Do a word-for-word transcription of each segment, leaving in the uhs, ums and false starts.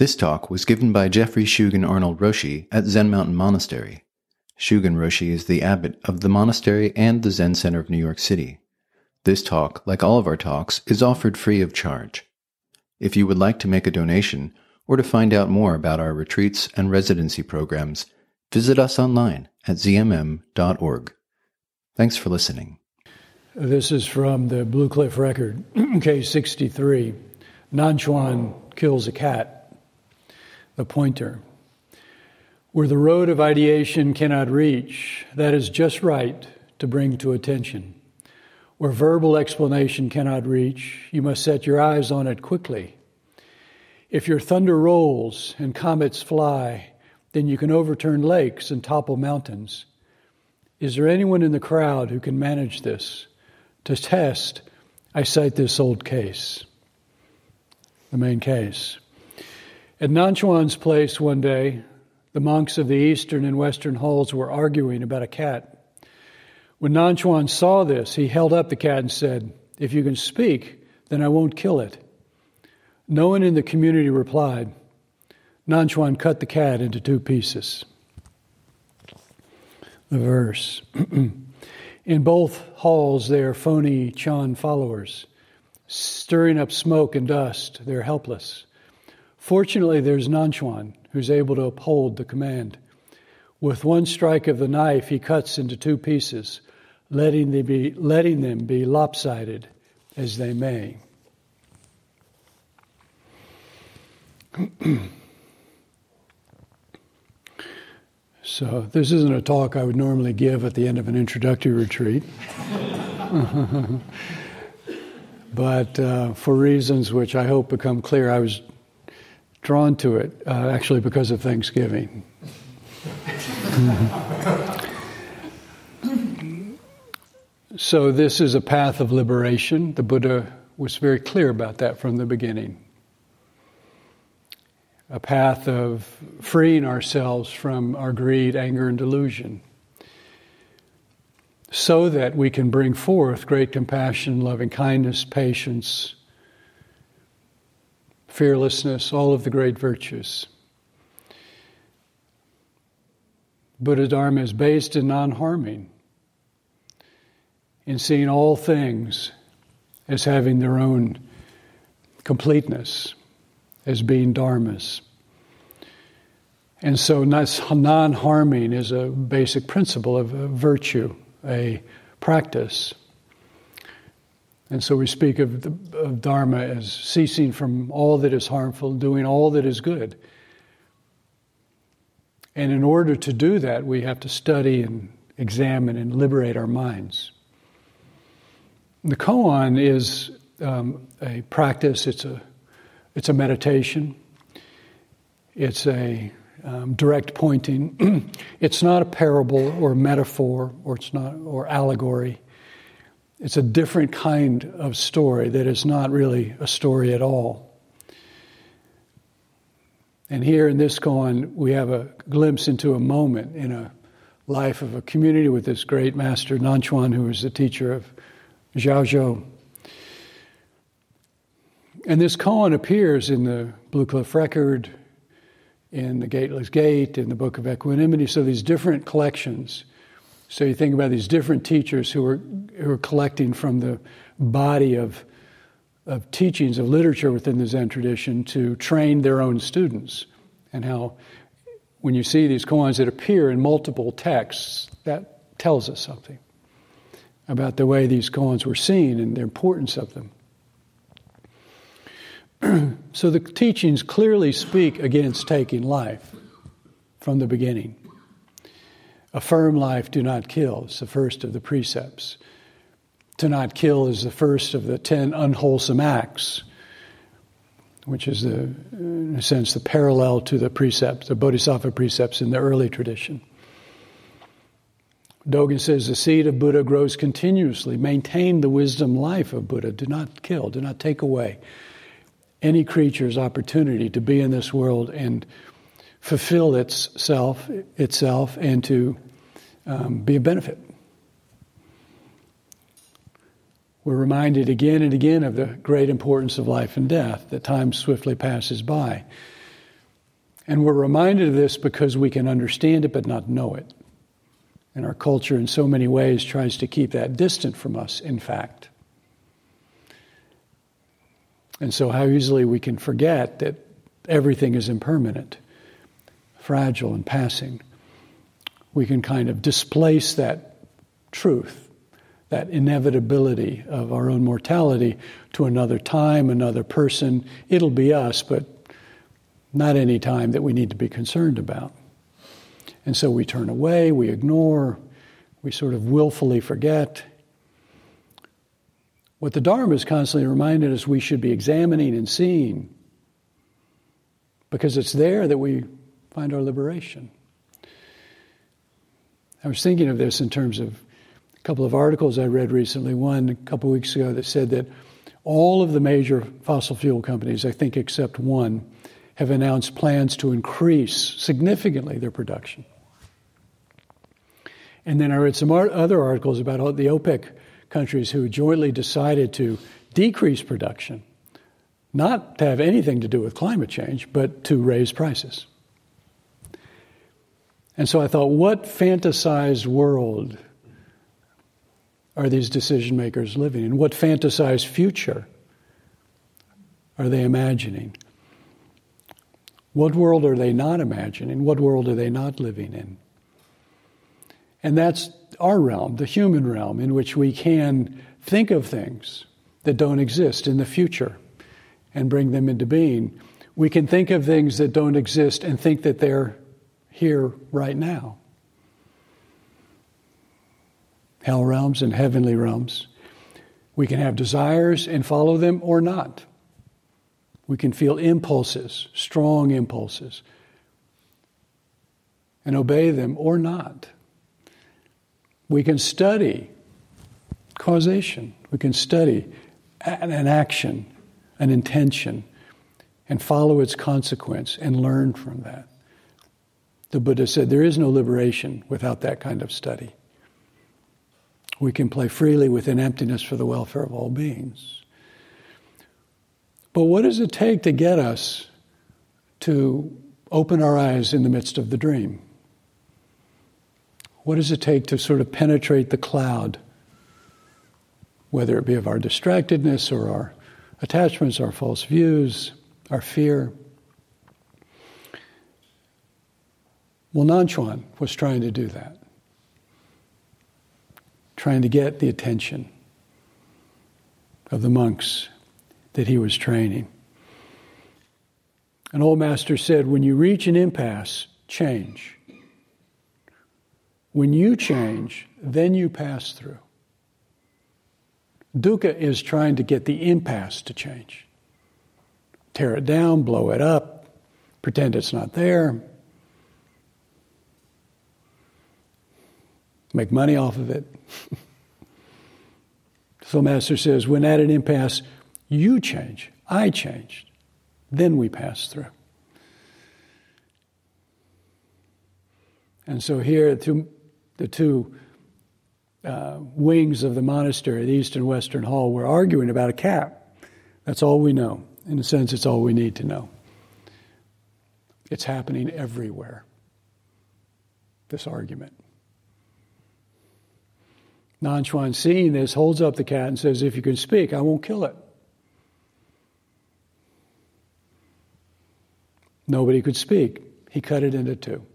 This talk was given by Jeffrey Shugen Arnold Roshi at Zen Mountain Monastery. Shugen Roshi is the abbot of the monastery and the Zen Center of New York City. This talk, like all of our talks, is offered free of charge. If you would like to make a donation or to find out more about our retreats and residency programs, visit us online at z m m dot org. Thanks for listening. This is from the Blue Cliff Record, case sixty-three. Nanchuan kills a cat. The pointer. Where the road of ideation cannot reach, that is just right to bring to attention. Where verbal explanation cannot reach, you must set your eyes on it quickly. If your thunder rolls and comets fly, then you can overturn lakes and topple mountains. Is there anyone in the crowd who can manage this? To test, I cite this old case, the main case. At Nanchuan's place one day, the monks of the eastern and western halls were arguing about a cat. When Nanchuan saw this, he held up the cat and said, "If you can speak, then I won't kill it." No one in the community replied. Nanchuan cut the cat into two pieces. The verse. In both halls, they are phony Chan followers, stirring up smoke and dust. They're helpless. Fortunately, there's Nanchuan, who's able to uphold the command. With one strike of the knife, he cuts into two pieces, letting them be, letting them be lopsided as they may. So this isn't a talk I would normally give at the end of an introductory retreat. But uh, for reasons which I hope become clear, I was drawn to it, uh, actually because of Thanksgiving. So this is a path of liberation. The Buddha was very clear about that from the beginning. A path of freeing ourselves from our greed, anger, and delusion, so that we can bring forth great compassion, loving kindness, patience, fearlessness, all of the great virtues. Buddha Dharma is based in non-harming, in seeing all things as having their own completeness, as being dharmas. And so non-harming is a basic principle of a virtue, a practice. And so we speak of, the, of dharma as ceasing from all that is harmful, doing all that is good. And in order to do that, we have to study and examine and liberate our minds. The koan is um, a practice, it's a It's a meditation. It's a um, direct pointing. It's not a parable or metaphor, or it's not or allegory. It's a different kind of story that is not really a story at all. And here in this koan, we have a glimpse into a moment in a life of a community with this great master Nanchuan, who was the teacher of Zhaozhou. And this koan appears in the Blue Cliff Record, in the Gateless Gate, in the Book of Equanimity. So these different collections. So you think about these different teachers who are who are collecting from the body of of teachings of literature within the Zen tradition to train their own students. And how when you see these koans that appear in multiple texts, that tells us something about the way these koans were seen and the importance of them. So the teachings clearly speak against taking life from the beginning. Affirm life, do not kill. It's the first of the precepts. To not kill is the first of the ten unwholesome acts, which is, the, in a sense, the parallel to the precepts, the Bodhisattva precepts in the early tradition. Dogen says the seed of Buddha grows continuously. Maintain the wisdom life of Buddha. Do not kill. Do not take away any creature's opportunity to be in this world and fulfill itself, itself and to um, be a benefit. We're reminded again and again of the great importance of life and death, that time swiftly passes by. And we're reminded of this because we can understand it but not know it. And our culture in so many ways tries to keep that distant from us, in fact. And so how easily we can forget that everything is impermanent, fragile and passing. We can kind of displace that truth, that inevitability of our own mortality to another time, another person. It'll be us, but not any time that we need to be concerned about. And so we turn away, we ignore, we sort of willfully forget. What the Dharma is constantly reminding us we should be examining and seeing, because it's there that we find our liberation. I was thinking of this in terms of a couple of articles I read recently, one a couple of weeks ago that said that all of the major fossil fuel companies, I think except one, have announced plans to increase significantly their production. And then I read some other articles about the OPEC countries who jointly decided to decrease production, not to have anything to do with climate change, but to raise prices. And so I thought, what fantasized world are these decision makers living in? What fantasized future are they imagining? What world are they not imagining? What world are they not living in? And that's our realm, the human realm, in which we can think of things that don't exist in the future and bring them into being. We can think of things that don't exist and think that they're here right now. Hell realms and heavenly realms. We can have desires and follow them or not. We can feel impulses, strong impulses, and obey them or not. We can study causation. We can study an action, an intention, and follow its consequence and learn from that. The Buddha said there is no liberation without that kind of study. We can play freely within emptiness for the welfare of all beings. But what does it take to get us to open our eyes in the midst of the dream? What does it take to sort of penetrate the cloud, whether it be of our distractedness or our attachments, our false views, our fear? Well, Nanchuan was trying to do that, trying to get the attention of the monks that he was training. An old master said, when you reach an impasse, change. When you change, then you pass through. Dukkha is trying to get the impasse to change. Tear it down, blow it up, pretend it's not there, make money off of it. So Master says, when at an impasse, you change, I changed, then we pass through. And so here, two, the two uh, wings of the monastery, the East and Western Hall, were arguing about a cat. That's all we know. In a sense, it's all we need to know. It's happening everywhere, this argument. Nanchuan, seeing this, holds up the cat and says, if you can speak, I won't kill it. Nobody could speak. He cut it into two.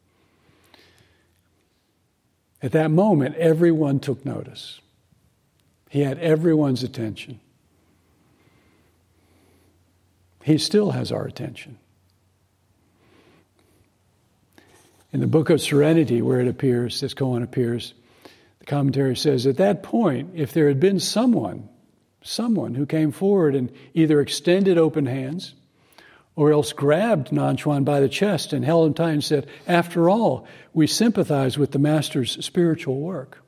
At that moment, everyone took notice. He had everyone's attention. He still has our attention. In the Book of Serenity, where it appears, this koan appears, the commentary says, at that point, if there had been someone, someone who came forward and either extended open hands or else grabbed Nanchuan by the chest and held him tight and said, after all, we sympathize with the Master's spiritual work.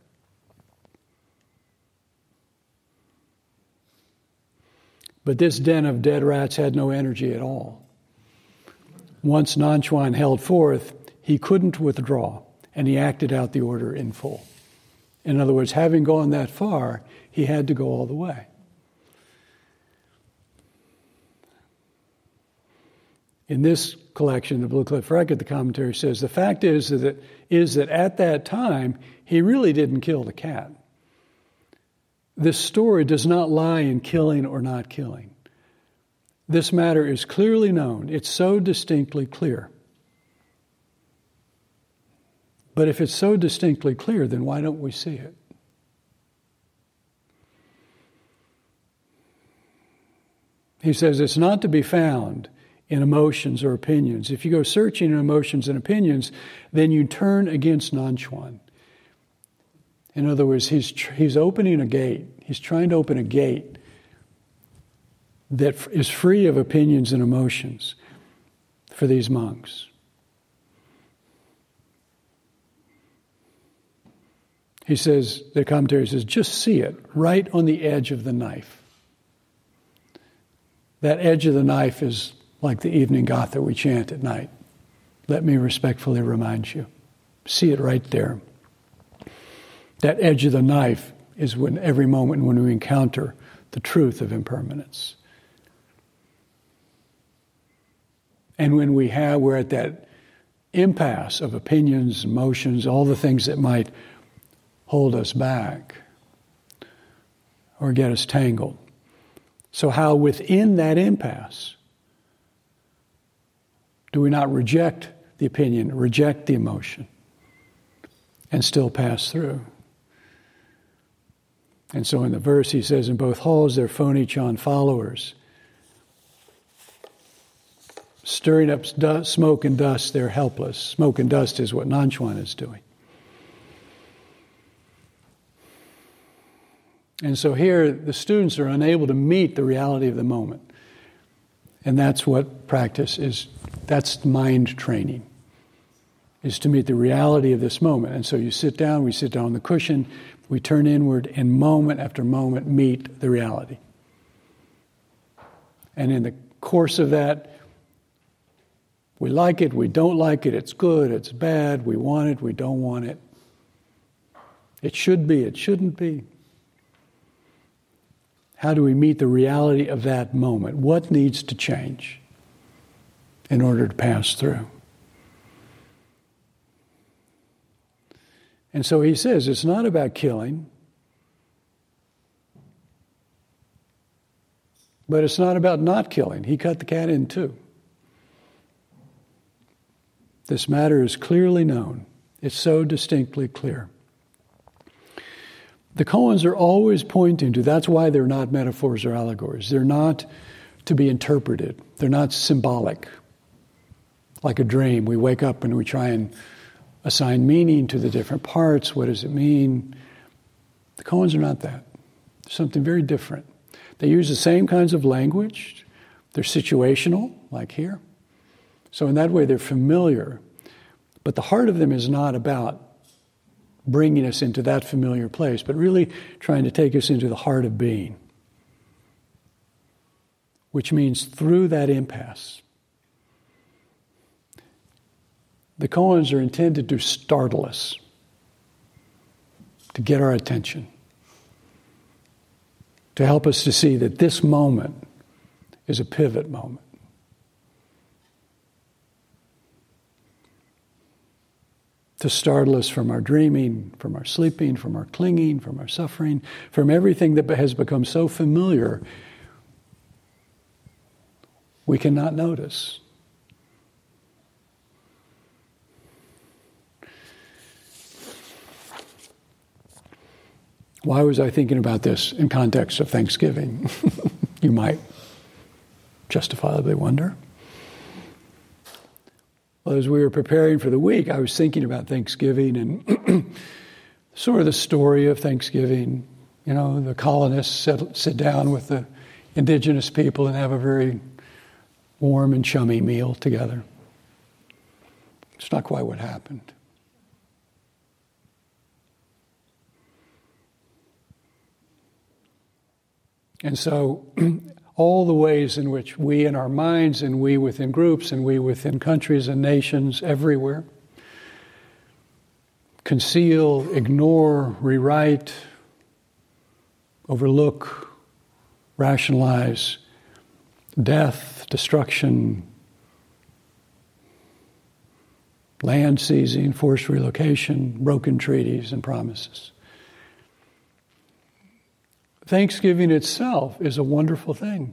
But this den of dead rats had no energy at all. Once Nanchuan held forth, he couldn't withdraw, and he acted out the order in full. In other words, having gone that far, he had to go all the way. In this collection, the Blue Cliff Record, the commentary says, the fact is that, is that at that time, he really didn't kill the cat. This story does not lie in killing or not killing. This matter is clearly known. It's so distinctly clear. But if it's so distinctly clear, then why don't we see it? He says it's not to be found in emotions or opinions. If you go searching in emotions and opinions, then you turn against Nanchuan. In other words, he's he's opening a gate. He's trying to open a gate that is free of opinions and emotions for these monks. He says, the commentary says, just see it right on the edge of the knife. That edge of the knife is like the evening Gatha we chant at night. Let me respectfully remind you. See it right there. That edge of the knife is when every moment when we encounter the truth of impermanence. And when we have, we're at that impasse of opinions, emotions, all the things that might hold us back or get us tangled. So how within that impasse do we not reject the opinion, reject the emotion, and still pass through? And so in the verse he says, in both halls there phony Chan followers, stirring up dust, smoke and dust, they're helpless. Smoke and dust is what Nanchuan is doing. And so here the students are unable to meet the reality of the moment. And that's what practice is. That's mind training, is to meet the reality of this moment. And so you sit down, we sit down on the cushion, we turn inward, and moment after moment meet the reality. And in the course of that, we like it, we don't like it, it's good, it's bad, we want it, we don't want it. It should be, it shouldn't be. How do we meet the reality of that moment? What needs to change in order to pass through? And so he says it's not about killing, but it's not about not killing. He cut the cat in two. This matter is clearly known. It's so distinctly clear. The koans are always pointing to, that's why they're not metaphors or allegories. They're not to be interpreted. They're not symbolic. Like a dream, we wake up and we try and assign meaning to the different parts. What does it mean? The koans are not that. They're something very different. They use the same kinds of language. They're situational, like here. So in that way, they're familiar. But the heart of them is not about bringing us into that familiar place, but really trying to take us into the heart of being, which means through that impasse. The koans are intended to startle us, to get our attention, to help us to see that this moment is a pivot moment. To startle us from our dreaming, from our sleeping, from our clinging, from our suffering, from everything that has become so familiar we cannot notice. Why was I thinking about this in context of Thanksgiving? You might justifiably wonder. Well, as we were preparing for the week, I was thinking about Thanksgiving and sort of the story of Thanksgiving. You know, the colonists sit, sit down with the indigenous people and have a very warm and chummy meal together. It's not quite what happened. And so all the ways in which we in our minds and we within groups and we within countries and nations everywhere conceal, ignore, rewrite, overlook, rationalize death, destruction, land seizing, forced relocation, broken treaties and promises. Thanksgiving itself is a wonderful thing.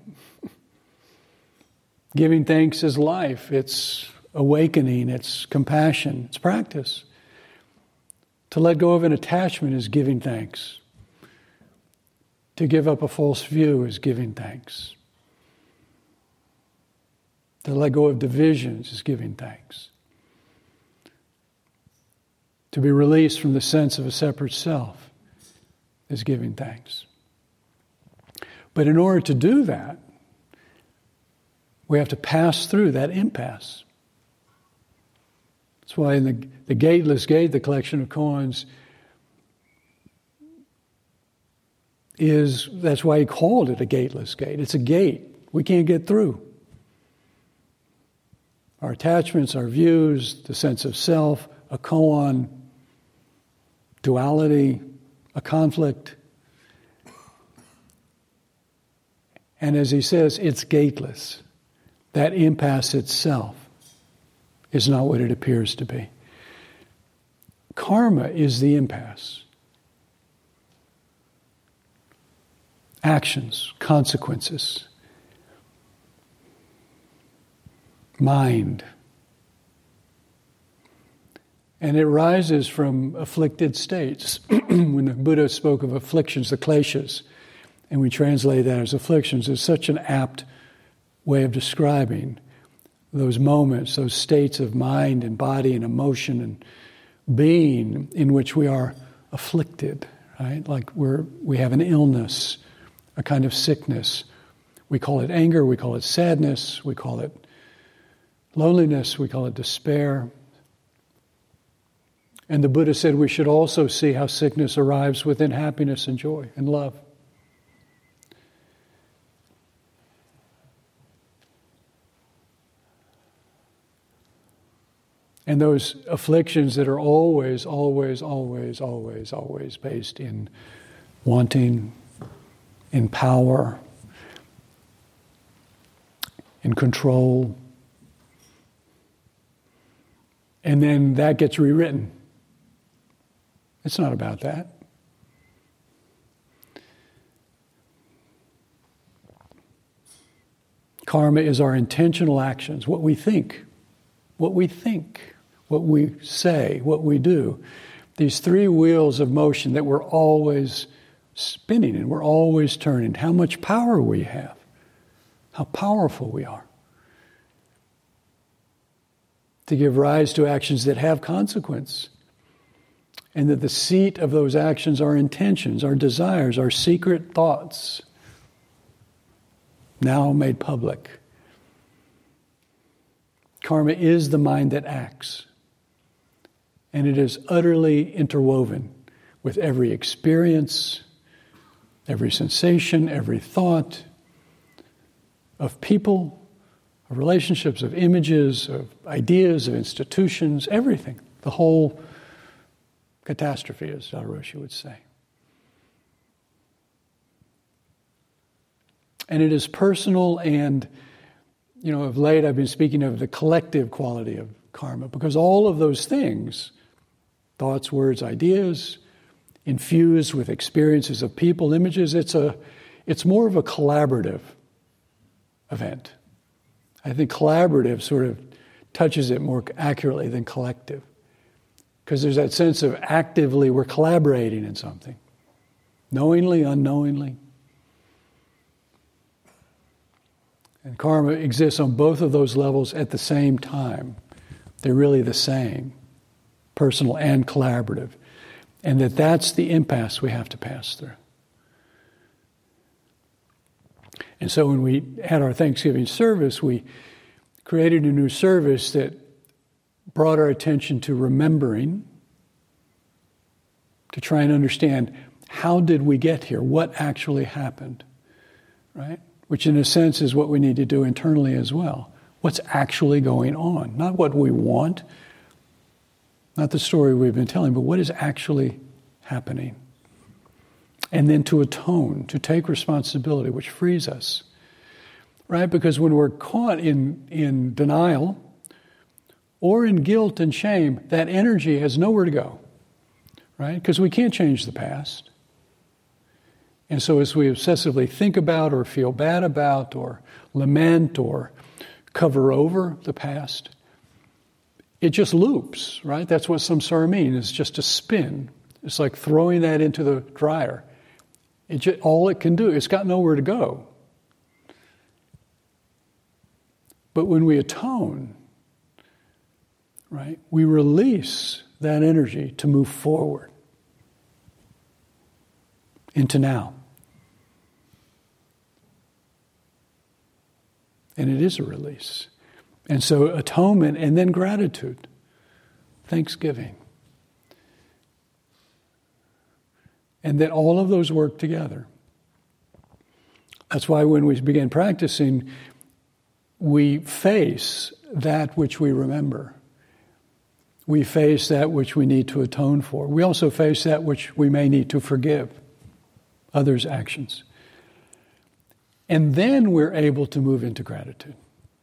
Giving thanks is life. It's awakening. It's compassion. It's practice. To let go of an attachment is giving thanks. To give up a false view is giving thanks. To let go of divisions is giving thanks. To be released from the sense of a separate self is giving thanks. But in order to do that, we have to pass through that impasse. That's why in the, the Gateless Gate, the collection of koans, is, that's why he called it a gateless gate. It's a gate. We can't get through. Our attachments, our views, the sense of self, a koan, duality, a conflict. And as he says, it's gateless. That impasse itself is not what it appears to be. Karma is the impasse. Actions, consequences, mind. And it rises from afflicted states. When the Buddha spoke of afflictions, the kleshas, and we translate that as afflictions, is such an apt way of describing those moments, those states of mind and body and emotion and being in which we are afflicted, right? Like we're we have an illness, a kind of sickness. We call it anger, we call it sadness, we call it loneliness, we call it despair. And the Buddha said we should also see how sickness arrives within happiness and joy and love. And those afflictions that are always, always, always, always, always based in wanting, in power, in control. And then that gets rewritten. It's not about that. Karma is our intentional actions, what we think, what we think. What we say, what we do. These three wheels of motion that we're always spinning and we're always turning. How much power we have. How powerful we are. To give rise to actions that have consequence. And that the seat of those actions are intentions, our desires, our secret thoughts. Now made public. Karma is the mind that acts. And it is utterly interwoven with every experience, every sensation, every thought of people, of relationships, of images, of ideas, of institutions, everything. The whole catastrophe, as Dao Roshi would say. And it is personal and, you know, of late I've been speaking of the collective quality of karma, because all of those things, thoughts, words, ideas, infused with experiences of people, images, it's a, it's more of a collaborative event. I think collaborative sort of touches it more accurately than collective. Because there's that sense of actively we're collaborating in something. Knowingly, unknowingly. And karma exists on both of those levels at the same time. They're really the same. Personal and collaborative. And that that's the impasse we have to pass through. And so when we had our Thanksgiving service, we created a new service that brought our attention to remembering, to try and understand how did we get here, what actually happened, right? Which in a sense is what we need to do internally as well. What's actually going on? Not what we want, not the story we've been telling, but what is actually happening. And then to atone, to take responsibility, which frees us, right? Because when we're caught in, in denial, or in guilt and shame, that energy has nowhere to go, right? Because we can't change the past. And so as we obsessively think about or feel bad about or lament or cover over the past, it just loops, right? That's what samsara means. It's just a spin. It's like throwing that into the dryer. It just, all it can do, it's got nowhere to go. But when we atone, right, we release that energy to move forward into now. And it is a release. And so atonement and then gratitude, thanksgiving. And that all of those work together. That's why when we begin practicing, we face that which we remember. We face that which we need to atone for. We also face that which we may need to forgive, others' actions. And then we're able to move into gratitude.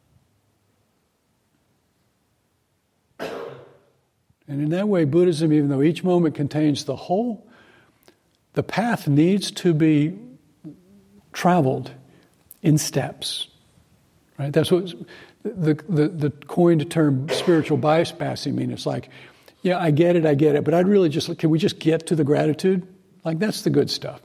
And in that way, Buddhism, even though each moment contains the whole, the path needs to be traveled in steps. Right? That's what the, the, the coined term spiritual bypassing means. It's like, yeah, I get it, I get it, but I'd really just, can we just get to the gratitude? Like, that's the good stuff.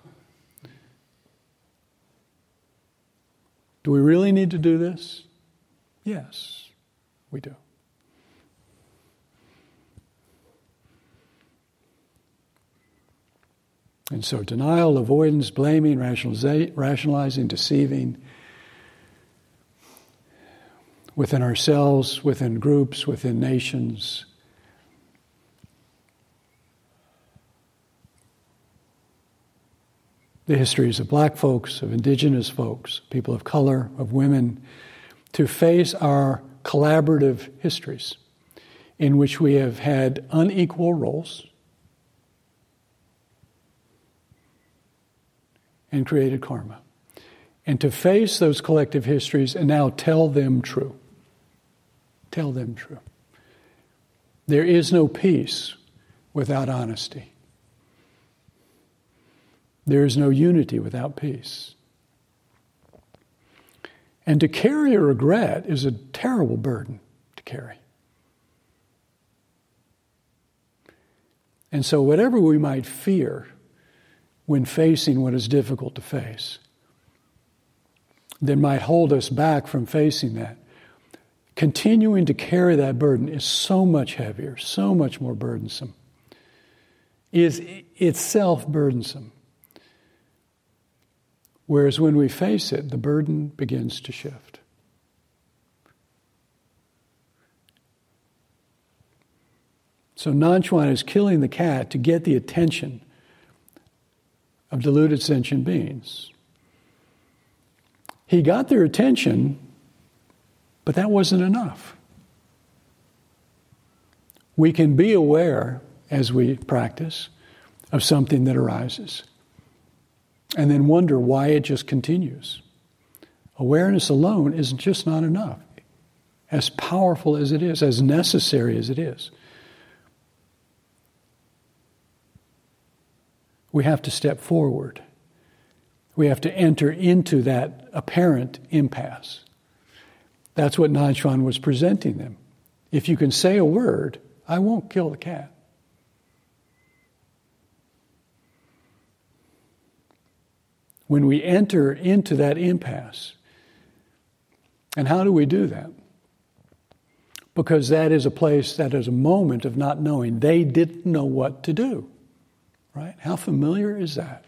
Do we really need to do this? Yes, we do. And so denial, avoidance, blaming, rationalizing, deceiving, within ourselves, within groups, within nations, the histories of black folks, of indigenous folks, people of color, of women, to face our collaborative histories in which we have had unequal roles and created karma. And to face those collective histories and now tell them true. Tell them true. There is no peace without honesty. There is no unity without peace. And to carry a regret is a terrible burden to carry. And so whatever we might fear when facing what is difficult to face, that might hold us back from facing that, continuing to carry that burden is so much heavier, so much more burdensome, is itself burdensome. Whereas when we face it, the burden begins to shift. So Nanchuan is killing the cat to get the attention of deluded sentient beings. He got their attention, but that wasn't enough. We can be aware, as we practice, of something that arises, and then wonder why it just continues. Awareness alone is just not enough, as powerful as it is, as necessary as it is. We have to step forward. We have to enter into that apparent impasse. That's what Nanchuan was presenting them. If you can say a word, I won't kill the cat. When we enter into that impasse, and how do we do that? Because that is a place, that is a moment of not knowing. They didn't know what to do, right? How familiar is that?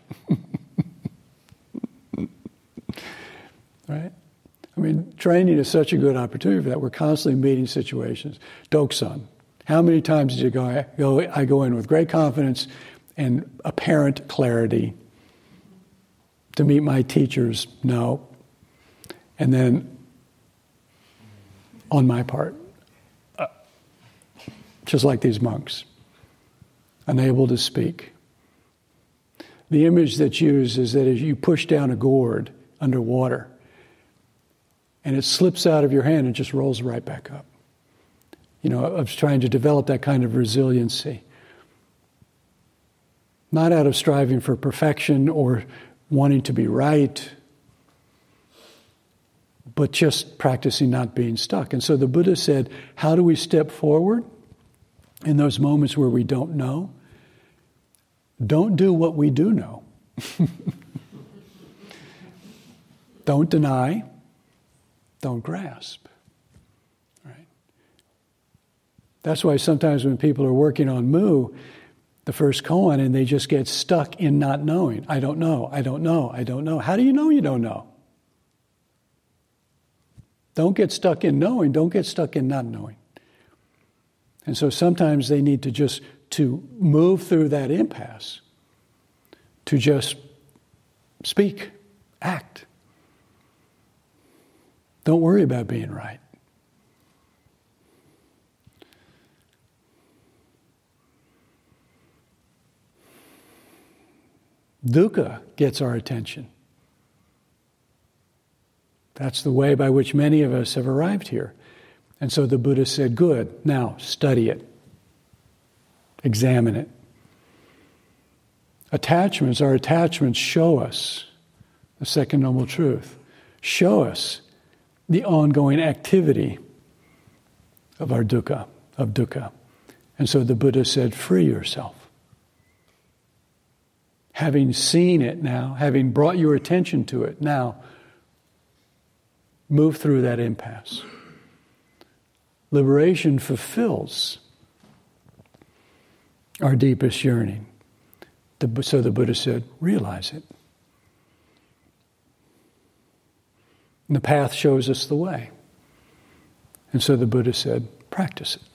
Right? I mean, training is such a good opportunity for that. We're constantly meeting situations. Doksan, how many times did you go, I go, I go in with great confidence and apparent clarity to meet my teachers? No. And then, on my part, uh, just like these monks, unable to speak. The image that's used is that as you push down a gourd underwater, and it slips out of your hand and just rolls right back up. you know, of trying to develop that kind of resiliency. Not out of striving for perfection or wanting to be right, but just practicing not being stuck. And so the Buddha said, how do we step forward in those moments where we don't know? Don't do what we do know. Don't deny. Don't grasp. Right? That's why sometimes when people are working on Mu, the first koan, and they just get stuck in not knowing. I don't know, I don't know, I don't know. How do you know you don't know? Don't get stuck in knowing, don't get stuck in not knowing. And so sometimes they need to just, to move through that impasse, to just speak, act. Don't worry about being right. Dukkha gets our attention. That's the way by which many of us have arrived here. And so the Buddha said, good, now study it. Examine it. Attachments, our attachments show us the second noble truth. Show us the ongoing activity of our dukkha, of dukkha. And so the Buddha said, free yourself. Having seen it now, having brought your attention to it now, move through that impasse. Liberation fulfills our deepest yearning. The, so the Buddha said, realize it. And the path shows us the way. And so the Buddha said, practice it.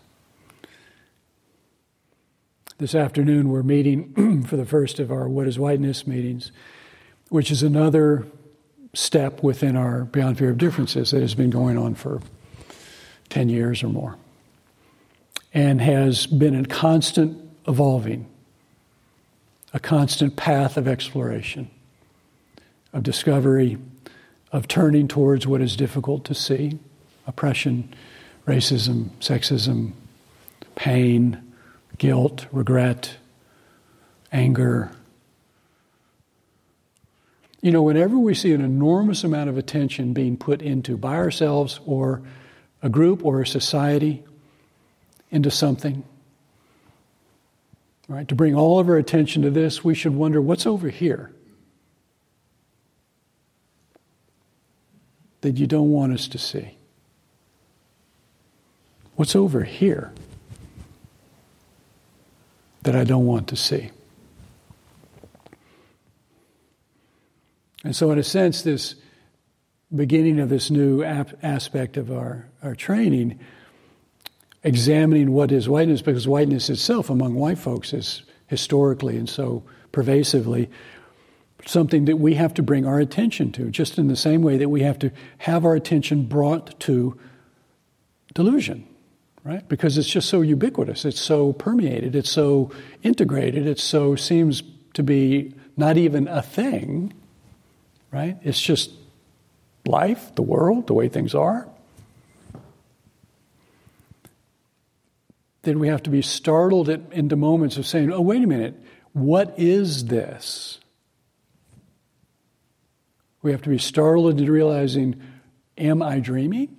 This afternoon we're meeting for the first of our What is Whiteness meetings, which is another step within our Beyond Fear of Differences that has been going on for ten years or more, and has been a constant evolving, a constant path of exploration, of discovery, of turning towards what is difficult to see: oppression, racism, sexism, pain, guilt, regret, anger. You know, whenever we see an enormous amount of attention being put into by ourselves or a group or a society into something, right, to bring all of our attention to this, we should wonder, what's over here that you don't want us to see? What's over here that I don't want to see? And so in a sense, this beginning of this new ap- aspect of our, our training, examining what is whiteness, because whiteness itself among white folks is historically and so pervasively something that we have to bring our attention to, just in the same way that we have to have our attention brought to delusion, right? Because it's just so ubiquitous, it's so permeated, it's so integrated, it so seems to be not even a thing, right? It's just life, the world, the way things are. Then we have to be startled at, into moments of saying, oh, wait a minute, what is this? We have to be startled into realizing, am I dreaming?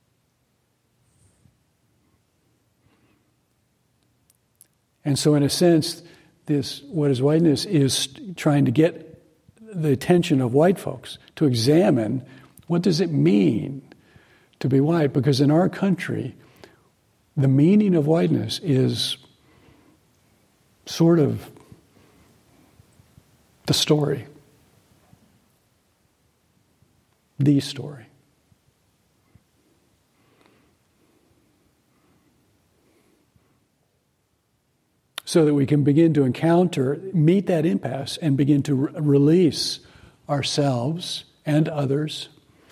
And so in a sense, this, what is whiteness, is trying to get the attention of white folks to examine, what does it mean to be white? Because in our country, the meaning of whiteness is sort of the story. The story. So that we can begin to encounter, meet that impasse, and begin to re- release ourselves and others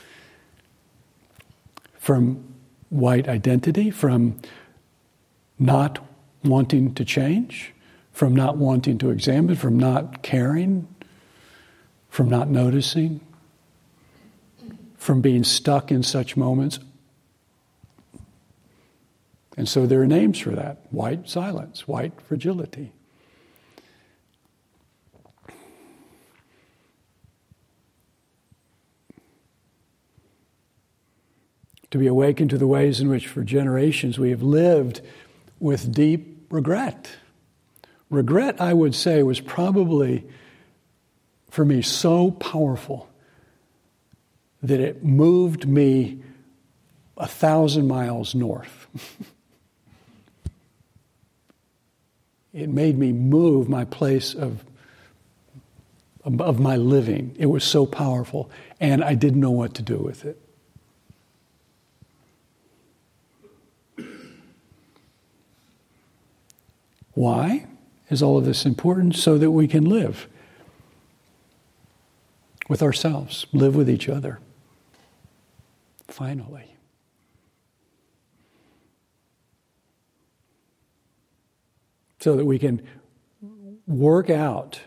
from white identity, from not wanting to change, from not wanting to examine, from not caring, from not noticing, from being stuck in such moments And so there are names for that. White silence, white fragility. To be awakened to the ways in which for generations we have lived with deep regret. Regret, I would say, was probably, for me, so powerful that it moved me a thousand miles north. It made me move my place of, of my living. It was so powerful, and I didn't know what to do with it. Why is all of this important? So that we can live with ourselves, live with each other. Finally. So that we can work out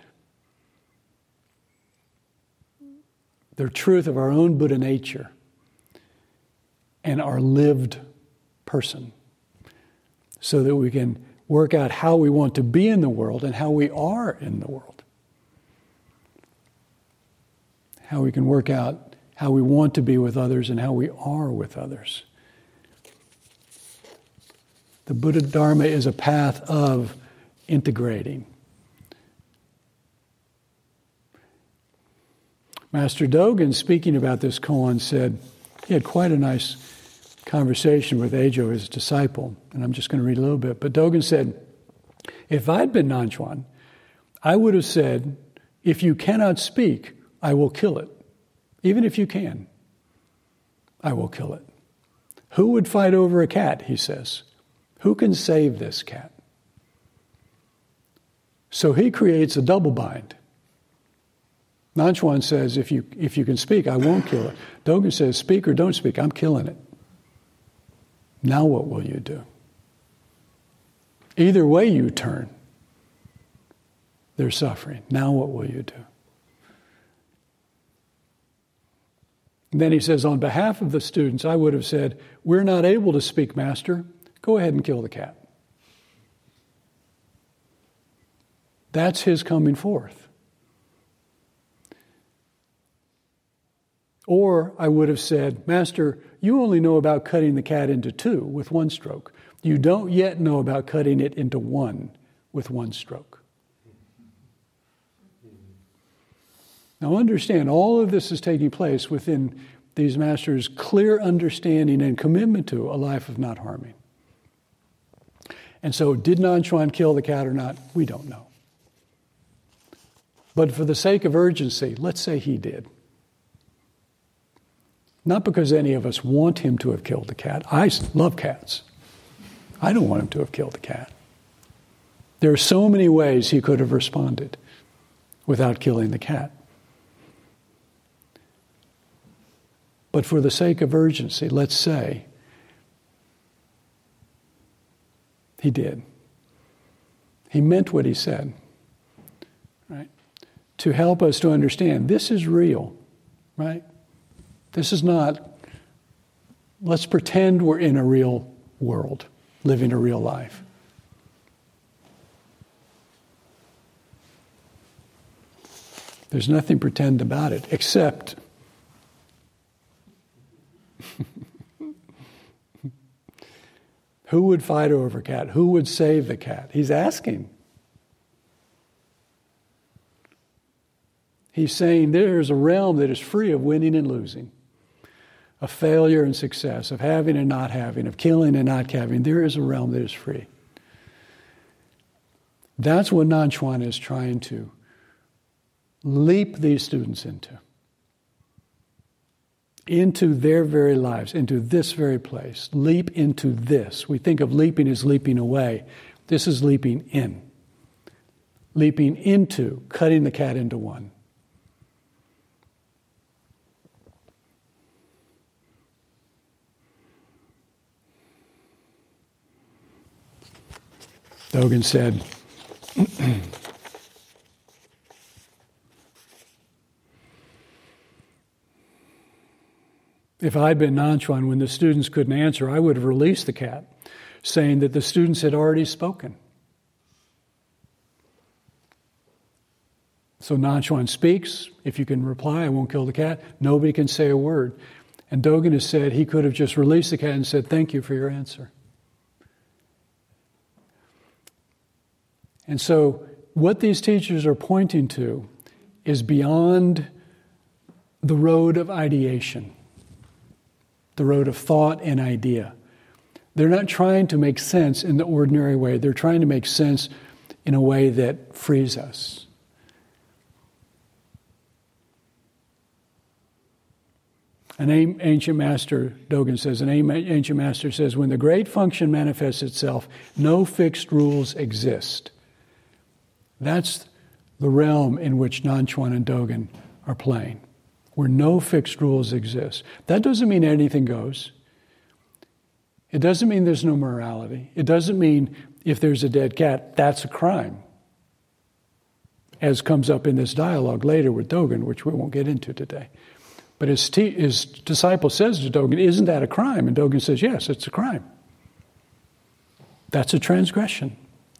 the truth of our own Buddha nature and our lived person. So that we can work out how we want to be in the world and how we are in the world. How we can work out how we want to be with others and how we are with others. The Buddha Dharma is a path of integrating. Master Dogen, speaking about this koan, said he had quite a nice conversation with Ajo, his disciple, and I'm just going to read a little bit. But Dogen said, if I'd been Nanchuan, I would have said, if you cannot speak, I will kill it. Even if you can, I will kill it. Who would fight over a cat, he says. Who can save this cat? So he creates a double bind. Nanchuan says, if you, if you can speak, I won't kill it. Dogen says, speak or don't speak, I'm killing it. Now what will you do? Either way you turn, they're suffering. Now what will you do? And then he says, on behalf of the students, I would have said, we're not able to speak, Master. Go ahead and kill the cat. That's his coming forth. Or I would have said, Master, you only know about cutting the cat into two with one stroke. You don't yet know about cutting it into one with one stroke. Now understand, all of this is taking place within these masters' clear understanding and commitment to a life of not harming. And so did Nanchuan kill the cat or not? We don't know. But for the sake of urgency, let's say he did. Not because any of us want him to have killed the cat. I love cats. I don't want him to have killed the cat. There are so many ways he could have responded without killing the cat. But for the sake of urgency, let's say he did. He meant what he said, right? To help us to understand this is real, right? This is not, let's pretend we're in a real world, living a real life. There's nothing pretend about it, except who would fight over a cat? Who would save the cat? He's asking. He's saying there's a realm that is free of winning and losing, of failure and success, of having and not having, of killing and not having. There is a realm that is free. That's what Nanchuan is trying to leap these students into. Into their very lives, into this very place. Leap into this. We think of leaping as leaping away. This is leaping in. Leaping into, cutting the cat into one. Dogen said, if I'd been Nanchuan when the students couldn't answer, I would have released the cat. saying that the students had already spoken. So Nanchuan speaks. If you can reply, I won't kill the cat. Nobody can say a word. And Dogen has said he could have just released the cat and said, thank you for your answer. And so what these teachers are pointing to is beyond the road of ideation, the road of thought and idea. They're not trying to make sense in the ordinary way. They're trying to make sense in a way that frees us. An ancient master, Dogen says, an ancient master says, when the great function manifests itself, no fixed rules exist. That's the realm in which Nanchuan and Dogen are playing, where no fixed rules exist. That doesn't mean anything goes. It doesn't mean there's no morality. It doesn't mean if there's a dead cat, that's a crime, as comes up in this dialogue later with Dogen, which we won't get into today. But his, te- his disciple says to Dogen, isn't that a crime? And Dogen says, yes, it's a crime. That's a transgression.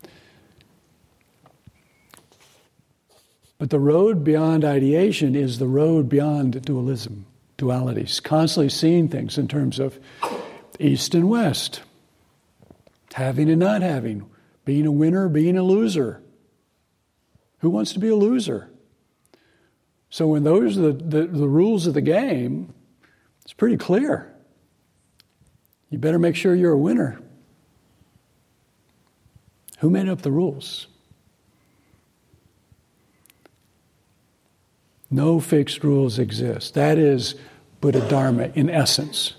But the road beyond ideation is the road beyond dualism, dualities, constantly seeing things in terms of east and west, having and not having, being a winner, being a loser. Who wants to be a loser? So when those are the, the, the rules of the game, it's pretty clear. You better make sure you're a winner. Who made up the rules? No fixed rules exist. That is Buddha Dharma in essence.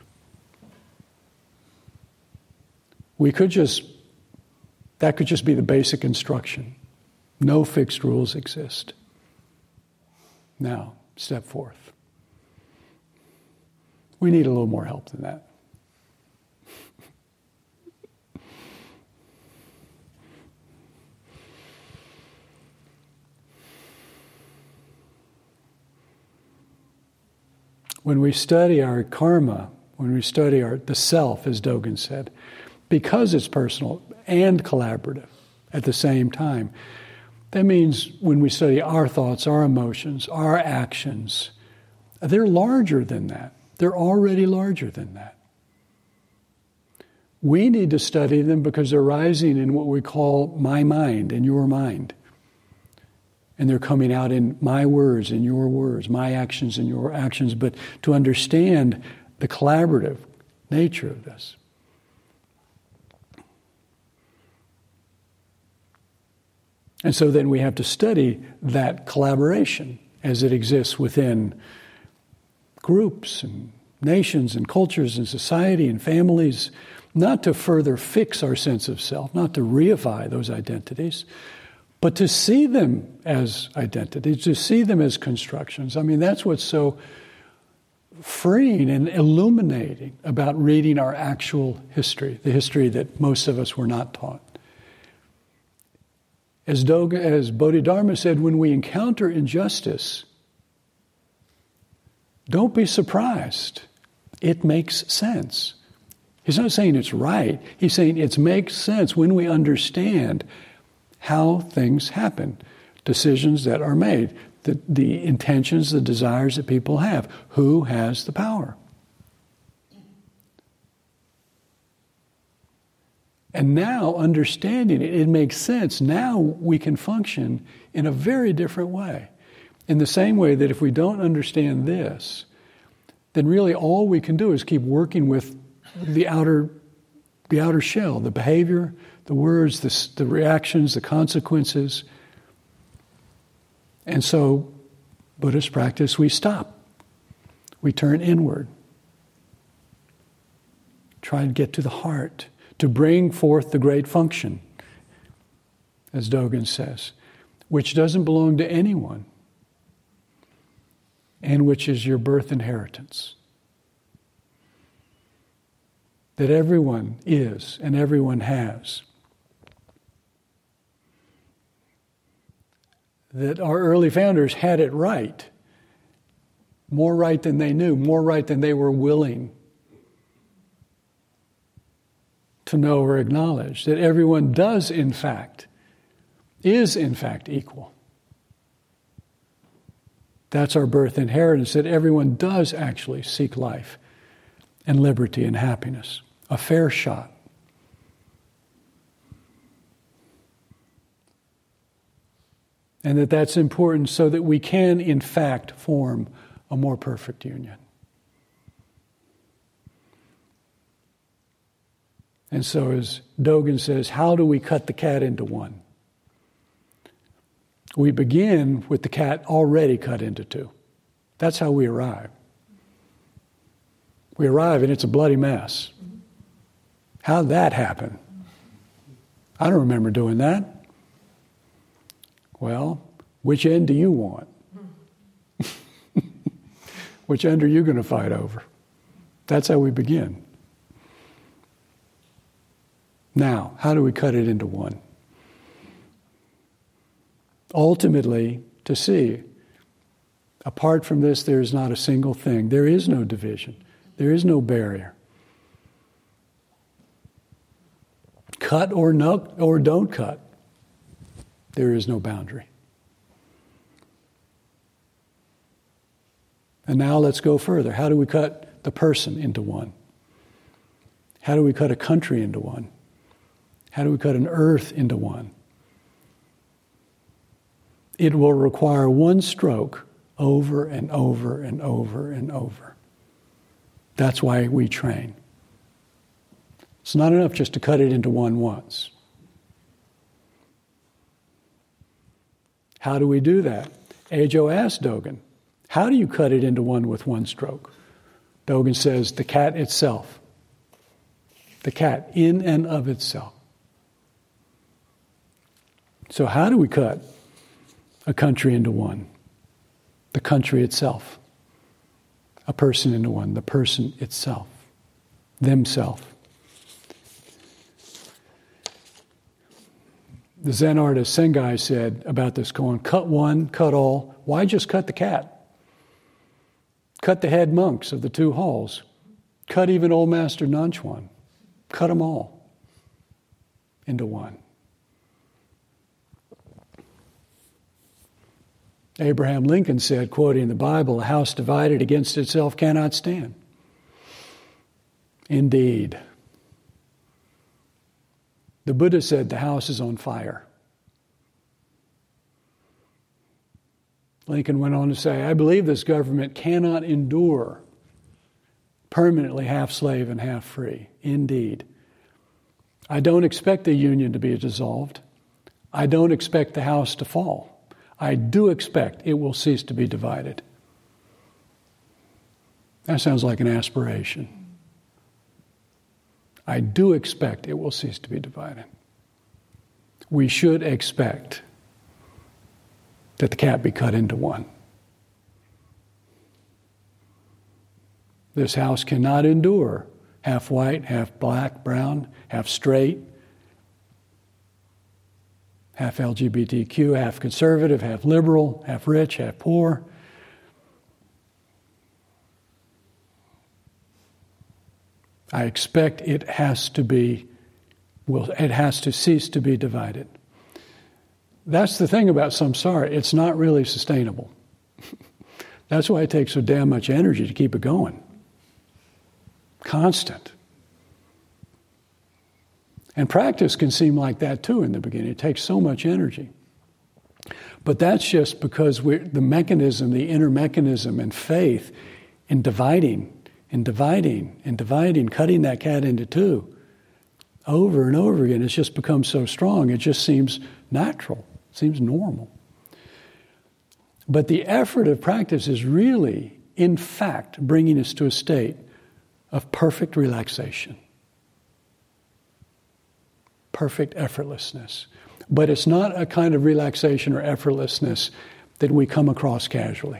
We could just, that could just be the basic instruction. No fixed rules exist. Now, step forth. We need a little more help than that. When we study our karma, when we study our, the self, as Dogen said, because it's personal and collaborative at the same time, that means when we study our thoughts, our emotions, our actions, they're larger than that. They're already larger than that. We need to study them because they're rising in what we call my mind and your mind. And they're coming out in my words and your words, my actions and your actions, but to understand the collaborative nature of this. And so then we have to study that collaboration as it exists within groups and nations and cultures and society and families, not to further fix our sense of self, not to reify those identities, but to see them as identities, to see them as constructions. I mean, that's what's so freeing and illuminating about reading our actual history, the history that most of us were not taught. As, Dogen, as Bodhidharma said, when we encounter injustice, don't be surprised. It makes sense. He's not saying it's right. He's saying it makes sense when we understand how things happen, decisions that are made, the, the intentions, the desires that people have. Who has the power? And now, understanding it, it makes sense. Now we can function in a very different way. In the same way that if we don't understand this, then really all we can do is keep working with the outer, the outer shell, the behavior, the words, the, the reactions, the consequences. And so, Buddhist practice, we stop. We turn inward. Try to get to the heart, to bring forth the great function, as Dogen says, which doesn't belong to anyone, and which is your birth inheritance. That everyone is and everyone has. That our early founders had it right, more right than they knew, more right than they were willing to to know or acknowledge that everyone does, in fact, is, in fact, equal. That's our birth inheritance, that everyone does actually seek life and liberty and happiness. A fair shot. And that that's important so that we can, in fact, form a more perfect union. And so, as Dogen says, how do we cut the cat into one? We begin with the cat already cut into two. That's how we arrive. We arrive and it's a bloody mess. How'd that happen? I don't remember doing that. Well, which end do you want? Which end are you going to fight over? That's how we begin. Now, how do we cut it into one? Ultimately, to see, apart from this, there is not a single thing. There is no division. There is no barrier. Cut or no, or don't cut. There is no boundary. And now let's go further. How do we cut the person into one? How do we cut a country into one? How do we cut an earth into one? It will require one stroke over and over and over and over. That's why we train. It's not enough just to cut it into one once. How do we do that? Ajo asked Dogen, how do you cut it into one with one stroke? Dogen says, the cat itself. The cat in and of itself. So how do we cut a country into one? The country itself. A person into one. The person itself. Themself. The Zen artist Sengai said about this koan, cut one, cut all. Why just cut the cat? Cut the head monks of the two halls. Cut even old Master Nanchuan. Cut them all into one. Abraham Lincoln said, quoting the Bible, a house divided against itself cannot stand. Indeed. The Buddha said the house is on fire. Lincoln went on to say, I believe this government cannot endure permanently half slave and half free. Indeed. I don't expect the union to be dissolved. I don't expect the house to fall. I do expect it will cease to be divided. That sounds like an aspiration. I do expect it will cease to be divided. We should expect that the cat be cut into one. This house cannot endure half white, half black, brown, half straight, half L G B T Q, half conservative, half liberal, half rich, half poor. I expect it has to be, well, it has to cease to be divided. That's the thing about samsara. It's not really sustainable. That's why it takes so damn much energy to keep it going. Constant. And practice can seem like that too in the beginning. It takes so much energy. But that's just because we're, the mechanism, the inner mechanism and faith in dividing, in dividing, in dividing, cutting that cat into two, over and over again, it's just become so strong, it just seems natural, seems normal. But the effort of practice is really, in fact, bringing us to a state of perfect relaxation. Perfect effortlessness. But it's not a kind of relaxation or effortlessness that we come across casually.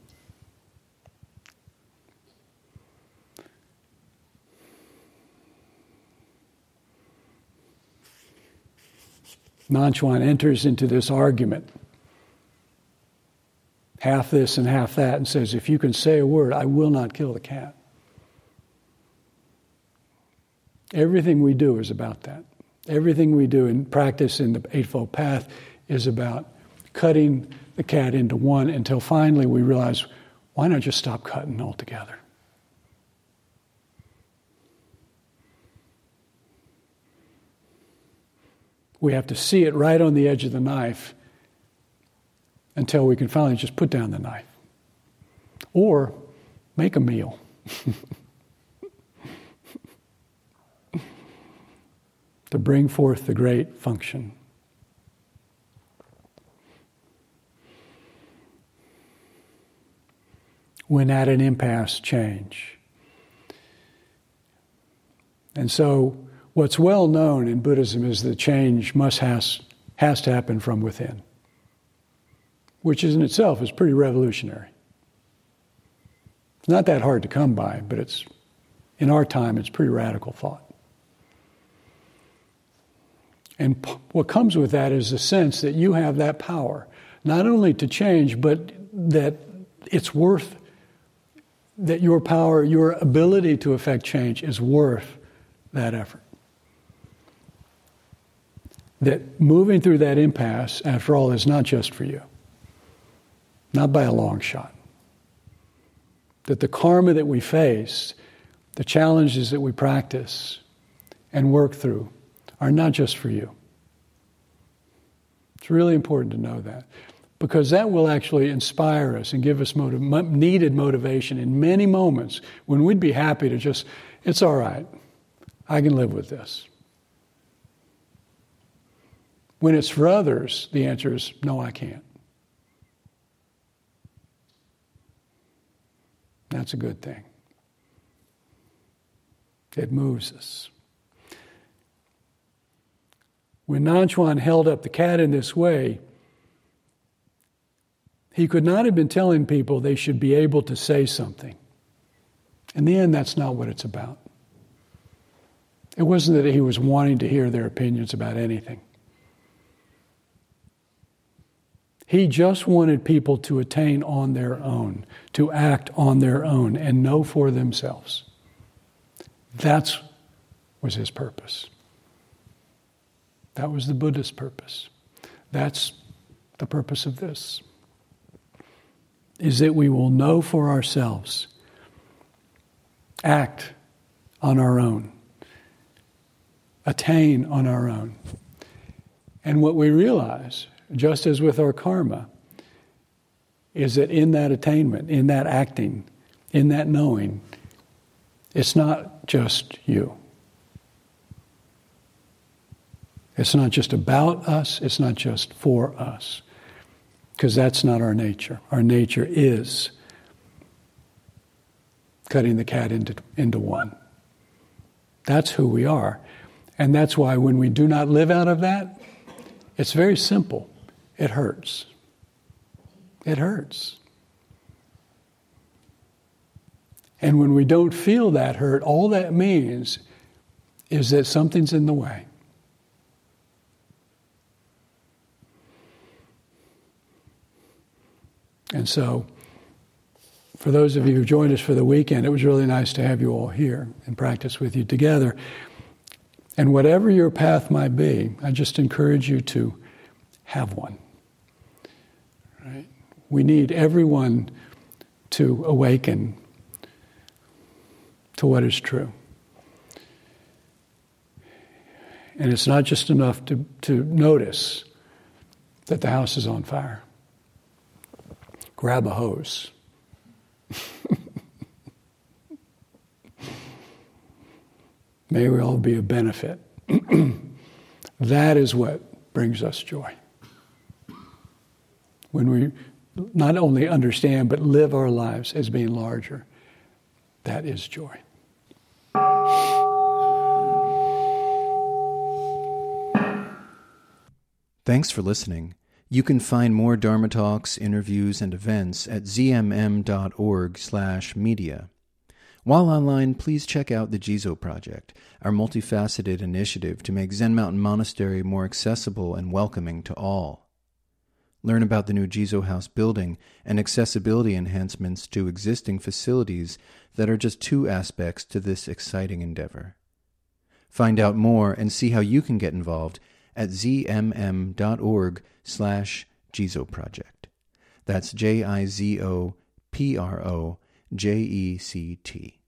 Nanchuan enters into this argument, half this and half that, and says, if you can say a word, I will not kill the cat. Everything we do is about that. Everything we do in practice in the Eightfold Path is about cutting the cat into one until finally we realize, why not just stop cutting altogether? We have to see it right on the edge of the knife until we can finally just put down the knife. Or make a meal. To bring forth the great function. When at an impasse, change. And so, what's well known in Buddhism is that change must has, has to happen from within, which is in itself is pretty revolutionary. It's not that hard to come by, but it's in our time it's pretty radical thought. And p- what comes with that is a sense that you have that power, not only to change, but that it's worth, that your power, your ability to affect change is worth that effort. That moving through that impasse, after all, is not just for you. Not by a long shot. That the karma that we face, the challenges that we practice and work through, are not just for you. It's really important to know that, because that will actually inspire us and give us motiv- needed motivation in many moments when we'd be happy to just, it's all right, I can live with this. When it's for others, the answer is, no, I can't. That's a good thing. It moves us. When Nanchuan held up the cat in this way, he could not have been telling people they should be able to say something. In the end, that's not what it's about. It wasn't that he was wanting to hear their opinions about anything. He just wanted people to attain on their own, to act on their own, and know for themselves. That was his purpose. That was the Buddha's purpose. That's the purpose of this. Is that we will know for ourselves, act on our own, attain on our own. And what we realize, just as with our karma, is that in that attainment, in that acting, in that knowing, it's not just you. It's not just about us, it's not just for us. Because that's not our nature. Our nature is cutting the cat into, into one. That's who we are. And that's why when we do not live out of that, it's very simple. It hurts. It hurts. And when we don't feel that hurt, all that means is that something's in the way. And so, for those of you who joined us for the weekend, it was really nice to have you all here and practice with you together. And whatever your path might be, I just encourage you to have one. Right? We need everyone to awaken to what is true. And it's not just enough to, to notice that the house is on fire. Grab a hose. May we all be a benefit. That is what brings us joy. When we not only understand, but live our lives as being larger, that is joy. Thanks for listening. You can find more Dharma talks, interviews, and events at zmm.org slash media. While online, please check out the Jizo Project, our multifaceted initiative to make Zen Mountain Monastery more accessible and welcoming to all. Learn about the new Jizo House building and accessibility enhancements to existing facilities that are just two aspects to this exciting endeavor. Find out more and see how you can get involved at zmm.org slash Jizo Project. That's J I Z O P R O J E C T.